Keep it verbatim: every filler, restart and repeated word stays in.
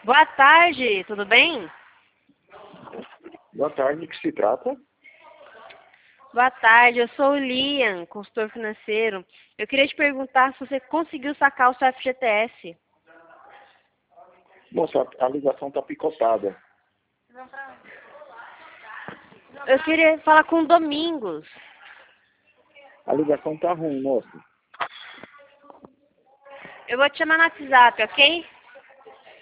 Boa tarde, tudo bem? Boa tarde, que se trata? Boa tarde, eu sou o Liam, consultor financeiro. Eu queria te perguntar se você conseguiu sacar o seu F G T S. Moça, a ligação tá picotada. Eu queria falar com o Domingos. A ligação tá ruim, moça. Eu vou te chamar no WhatsApp, ok?